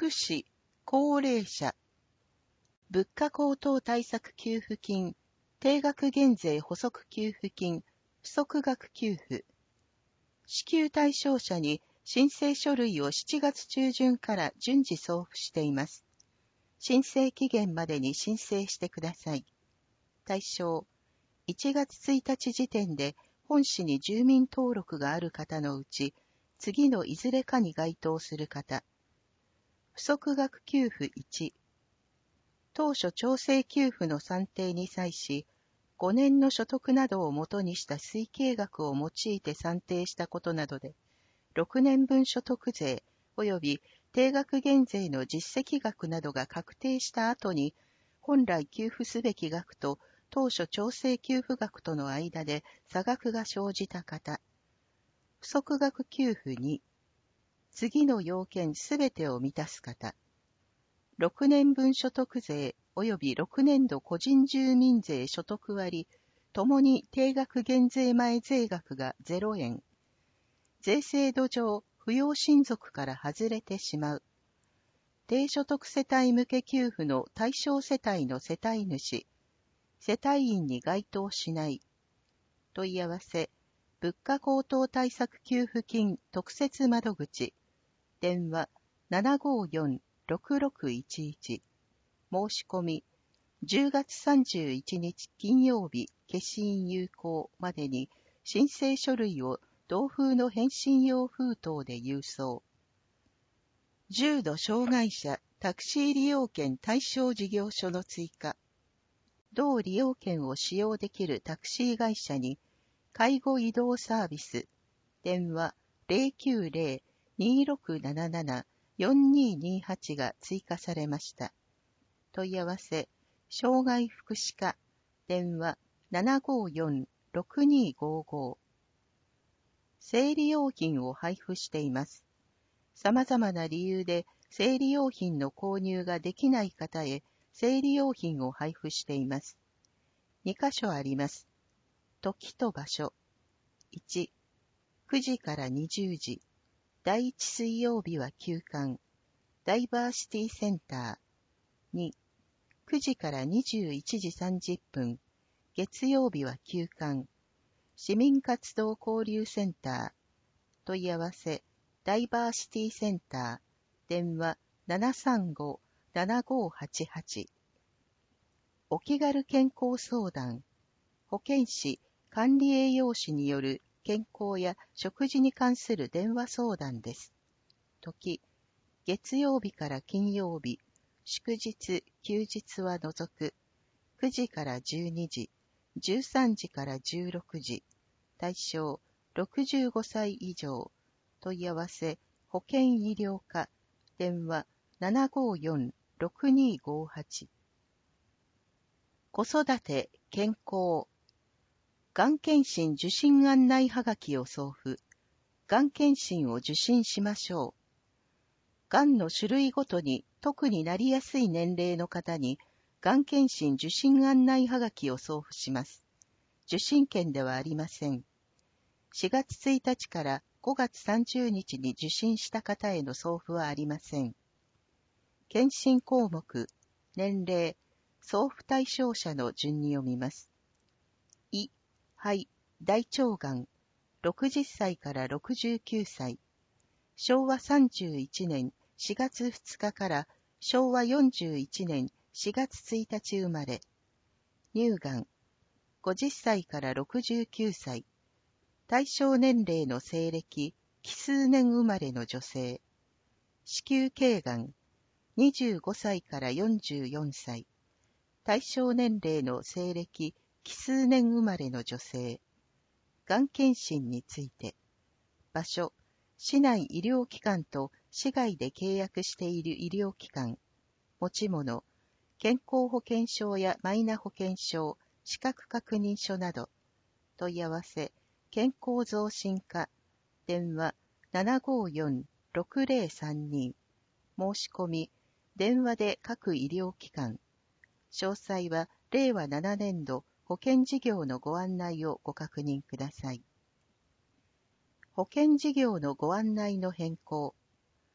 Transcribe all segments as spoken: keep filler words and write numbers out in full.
福祉、高齢者、物価高騰対策給付金、定額減税補足給付金、不足額給付。支給対象者に申請書類をしちがつ中旬から順次送付しています。申請期限までに申請してください。対象、いちがつついたち時点で本市に住民登録がある方のうち、次のいずれかに該当する方。不足額給付いち。当初調整給付の算定に際し、ごねんの所得などをもとにした推計額を用いて算定したことなどで、ろくねんぶん所得税及び定額減税の実績額などが確定した後に、本来給付すべき額と当初調整給付額との間で差額が生じた方。不足額給付に、次の要件すべてを満たす方。ろくねんぶん所得税及びろくねんど個人住民税所得割、ともに定額減税前税額がゼロえん。税制度上、扶養親族から外れてしまう。低所得世帯向け給付の対象世帯の世帯主、世帯員に該当しない。問い合わせ、物価高騰対策給付金特設窓口、電話 ななごよんろくろくいちいち、申し込み、じゅうがつさんじゅういちにち金曜日消印有効までに申請書類を同封の返信用封筒で郵送。重度障害者タクシー利用券対象事業所の追加。同利用券を使用できるタクシー会社に介護移動サービス、電話 ゼロきゅうゼロ にーろくなななな よんにーにーはち が追加されました。問い合わせ、障害福祉課、電話 ななごよんろくにーごご。生理用品を配布しています。様々な理由で生理用品の購入ができない方へ生理用品を配布しています。にかしょあります。時と場所。いち、くじからにじゅうじ。だいいち水曜日は休館。ダイバーシティセンター。に、くじからにじゅういちじさんじゅっぷん。月曜日は休館。市民活動交流センター。問い合わせ、ダイバーシティセンター。電話 ななさんご ななごはちはち。お気軽健康相談。保健師、管理栄養士による健康や食事に関する電話相談です。時、月曜日から金曜日、祝日、休日は除く、くじからじゅうにじ、じゅうさんじからじゅうろくじ、対象、ろくじゅうごさい以上、問い合わせ、保健医療課、電話 ななごよんろくにーごはち。子育て、健康。がん検診受診案内はがきを送付。がん検診を受診しましょう。がんの種類ごとに特になりやすい年齢の方に、がん検診受診案内はがきを送付します。受診券ではありません。しがつついたちからごがつさんじゅうにちに受診した方への送付はありません。検診項目、年齢、送付対象者の順に読みます。胃、肺、大腸がん、ろくじゅっさいからろくじゅうきゅうさい。しょうわさんじゅういちねんしがつふつかからしょうわよんじゅういちねんしがつついたち生まれ。乳がん、ごじゅっさいからろくじゅうきゅうさい。対象年齢の西暦、奇数年生まれの女性。子宮頸がん、にじゅうごさいからよんじゅうよんさい。対象年齢の西暦、奇数年生まれの女性。がん検診について。場所、市内医療機関と市外で契約している医療機関。持ち物、健康保険証やマイナ保険証、資格確認書など。問い合わせ、健康増進課。電話 ななごよんろくぜろさんに。申し込み、電話で各医療機関。詳細はれいわななねんど保険事業のご案内をご確認ください。保険事業のご案内の変更。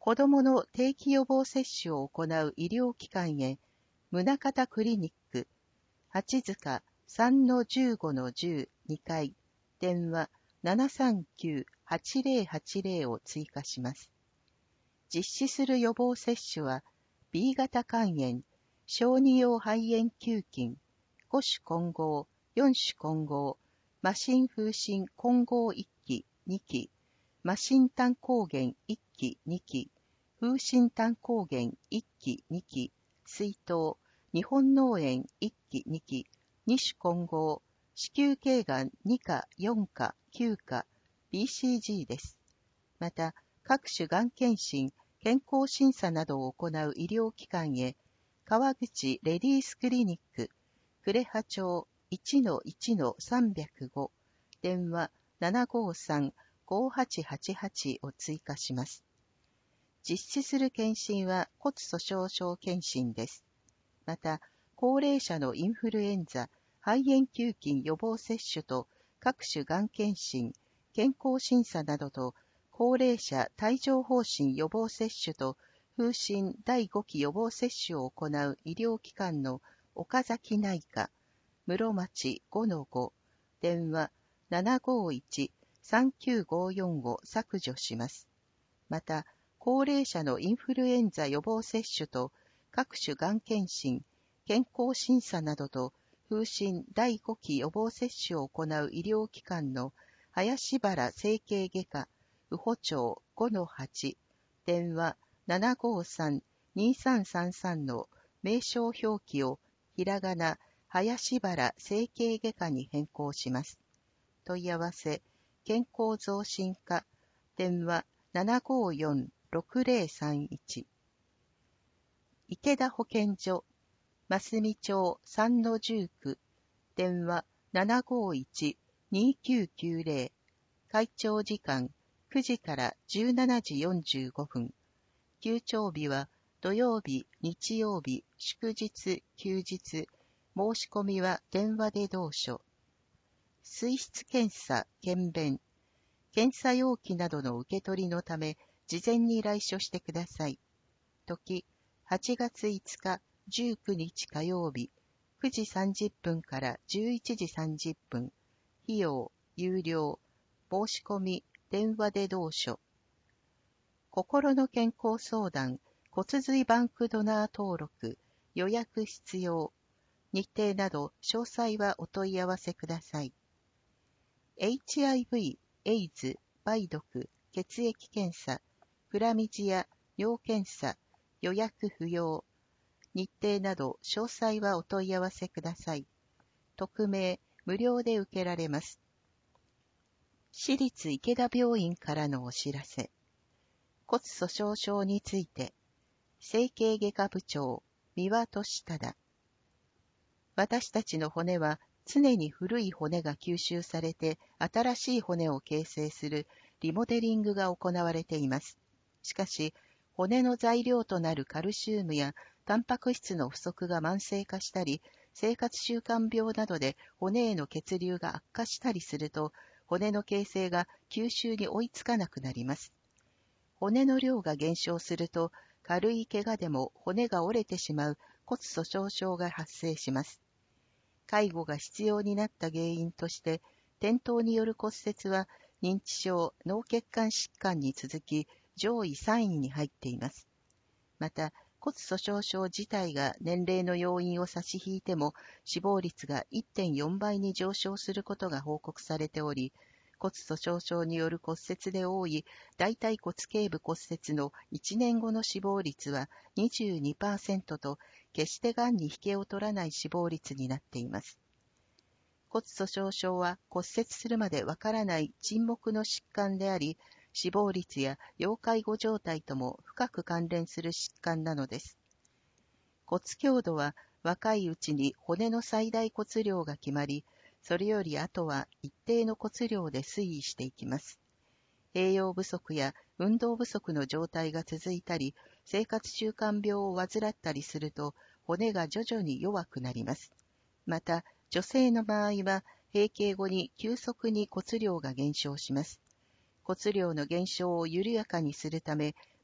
子どもの定期予防接種を行う医療機関へ、宗像クリニック、八塚 さんのじゅうごのじゅう にかい、電話 ななさんきゅう はちぜろはちぜろ を追加します。実施する予防接種は、B 型肝炎、小児用肺炎球菌、ご種混合、よん種混合、麻疹風疹混合いっき、にき、麻疹炭疱原いっき、にき、風疹炭疱原いっき、にき、水痘、日本脳炎いっき、にき、に種混合、子宮頸がんにか、よんか、きゅうか、ビーシージー です。また、各種がん検診、健康審査などを行う医療機関へ、川口レディースクリニック、呉羽町 いちのいちのさんぜろご、電話 ななごさん ごはちはちはち を追加します。実施する検診は骨粗鬆症検診です。また、高齢者のインフルエンザ、肺炎球菌予防接種と各種がん検診、健康審査などと、高齢者帯状疱疹予防接種と風疹だいごき予防接種を行う医療機関の岡崎内科、室町 ごのご、電話 ななごいち さんきゅうごよん を削除します。また、高齢者のインフルエンザ予防接種と各種がん検診、健康審査などと風疹だいごき予防接種を行う医療機関の林原整形外科、宇保町 ごのはち、電話 ななごさん にさんさんさん の名称表記をひらがな林原整形外科に変更します。問い合わせ、健康増進課、電話 ななごよん ろくぜろさんいち。池田保健所、増見町 さんのじゅうきゅう、電話 ななごいち にきゅうきゅうぜろ、会長時間くじからじゅうしちじよんじゅうごふん、休庁日は土曜日、日曜日、祝日、休日、申し込みは電話で同所。水質検査、検便、検査容器などの受け取りのため、事前に来所してください。時、はちがついつか、じゅうくにち火曜日、くじさんじゅっぷんからじゅういちじさんじゅっぷん、費用、有料、申し込み、電話で同所。心の健康相談、骨髄バンクドナー登録、予約必要、日程など詳細はお問い合わせください。エイチアイブイ、エイズ、梅毒、血液検査、クラミジア、尿検査、予約不要、日程など詳細はお問い合わせください。匿名、無料で受けられます。私立池田病院からのお知らせ。骨粗鬆症について、整形外科部長、三輪俊忠。私たちの骨は常に古い骨が吸収されて新しい骨を形成するリモデリングが行われています。しかし、骨の材料となるカルシウムやタンパク質の不足が慢性化したり、生活習慣病などで骨への血流が悪化したりすると、骨の形成が吸収に追いつかなくなります。骨の量が減少すると、軽い怪我でも骨が折れてしまう骨粗鬆症が発生します。介護が必要になった原因として、転倒による骨折は認知症、脳血管疾患に続き上位さんいに入っています。また、骨粗鬆症自体が年齢の要因を差し引いても死亡率が いってんよんばいに上昇することが報告されており、骨粗鬆症による骨折で多い大腿骨頸部骨折のいちねんごの死亡率は にじゅうにパーセント と、決してがんに引けを取らない死亡率になっています。骨粗鬆症は骨折するまでわからない沈黙の疾患であり、死亡率や要介護状態とも深く関連する疾患なのです。骨強度は若いうちに骨の最大骨量が決まり、それより後は一定の骨量で推移していきます。栄養不足や運動不足の状態が続いたり、生活習慣病を患ったりすると、骨が徐々に弱くなります。また、女性の場合は、閉経後に急速に骨量が減少します。骨量の減少を緩やかにするため、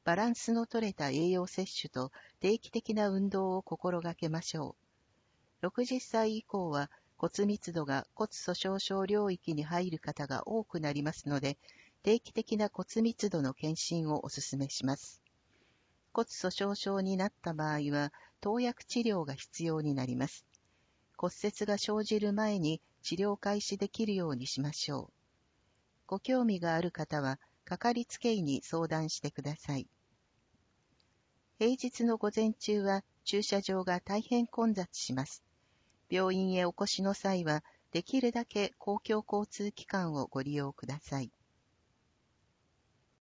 バランスの取れた栄養摂取と定期的な運動を心がけましょう。ろくじゅっさい以降は骨密度が骨粗鬆症領域に入る方が多くなりますので、定期的な骨密度の検診をお勧めします。骨粗鬆症になった場合は、投薬治療が必要になります。骨折が生じる前に治療開始できるようにしましょう。ご興味がある方は、かかりつけ医に相談してください。平日の午前中は駐車場が大変混雑します。病院へお越しの際は、できるだけ公共交通機関をご利用ください。